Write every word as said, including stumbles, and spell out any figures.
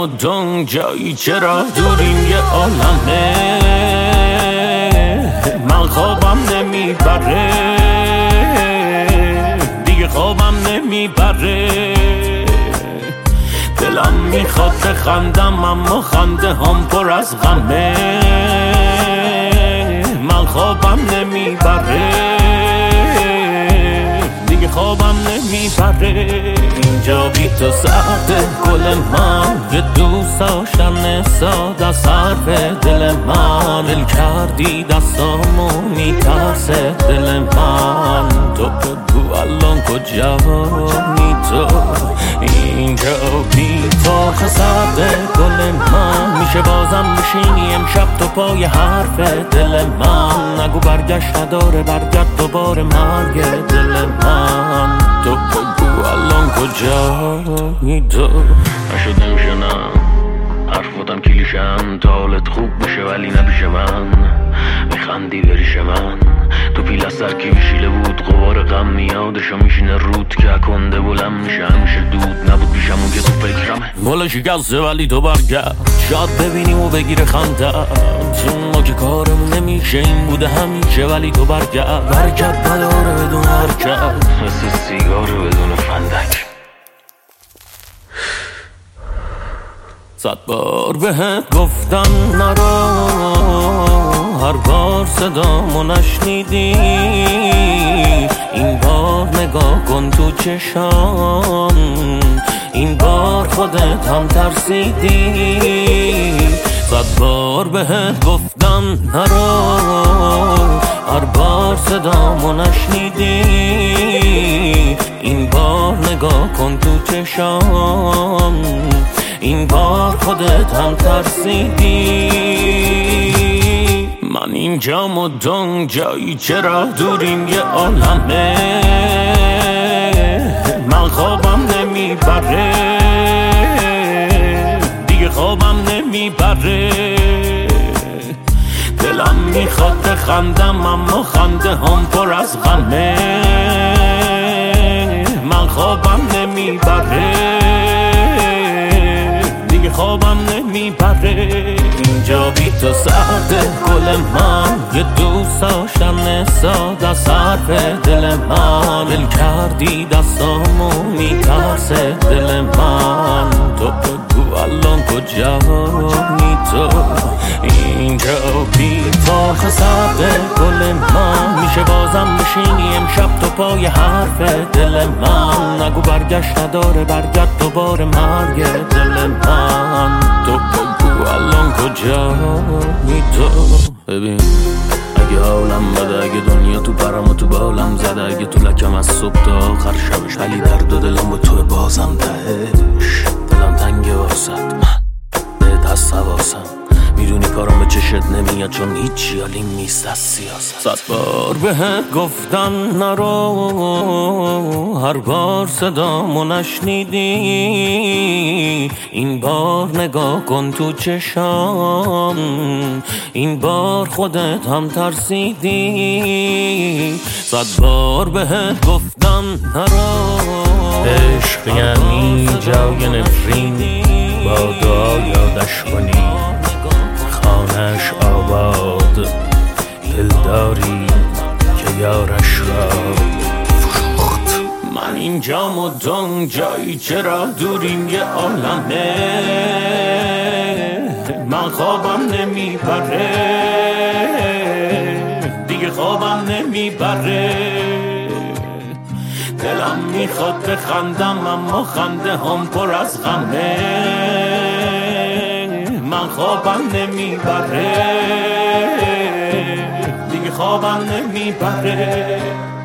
مدام جایی چرا دوریم یه عالمه من خوابم نمیبره دیگه خوابم نمیبره دلم میخواد بخندم اما خنده هم پر از غمه من خوابم نمیبره دیگه خوابم نمیبره اینجا بی تو سرده گل من یه دوست داشتن ساده از حرف دل من دل کردی دستامو میترسه دل من تو بگو الان کجایی تو اینجا بی تو خسرده گل من میشه بازم بشینی امشب تو پای حرف دل من نگو برگشت نداره برگرد دوباره مرگ دل من تو بگو الان کجایی تو نشد نمیشه نه حرفاتم کلیشن تا حالت خوب بشه ولی نبیشه من میخندی بریش من تو پیل از سر کی میشیله بود غبار غم میادشو میشینه رود که کنده بلند میشه همیشه دود نبود پیشم اون که تو فکرمه بالا شکسته ولی تو برگرد شاید ببینیم و بگیره خنده چون ما که کارمون نمیشه این بوده همیشه ولی تو برگرد برگرد نداره بدون حرکت مثل سیگار بدون فندک صد بار بهت گفتم نرو هر بار صدامو نشنیدی این بار نگاه کن تو چشام این بار خودت هم ترسیدی صد بار بهت گفتم نرو هر بار صدامو نشنیدی این بار نگاه کن تو چشام این بار خودت هم ترسیدی من اینجا مدام جایی چرا دوریم یه عالمه من خوابم نمیبره دیگه خوابم نمیبره دلم میخواد بخندم اما خنده هم پر از غمه من خوابم نمیبره خوابم نمیبره اینجا بی تو سرده گل من یه دوست داشتن ساده از حرف دل من دل کردی دستامو میترسه دل من تو بگو الان کجایی تو اینجا بی تو خسرده گل من میشه بازم بشینی امشب تو پای حرف دل من نگو برگشت نداره برگرد دوباره مرگ دل من تو بگو الان کجایی تو ببین اگه حالم بده اگه دنیا تو پرم و تو بالم زده اگه تو لکم از صبح تا آخر شبش ولی درد و دلم با تو بازم تهش دلم تنگه واسد من بهت هست حواسم میدونی کارم به چشت نمیاد چون هیچی حالیم نیست از سیاست صد بار بهت گفتم نرو هر بار صدامو نشنیدی این بار نگاه کن تو چشام این بار خودت هم ترسیدی صد بار بهت گفتم نرو عشق یعنی جای نفرین با دعا یادش کنی خانش آباد دلداری که یارش را فروخت من اینجا مدام جایی چرا دوریم یه عالمه من خوابم نمیبره دیگه خوابم نمیبره دلم میخواد بخندم اما خنده هم پر از غمه من خوابم نمیبره دیگه خوابم نمیبره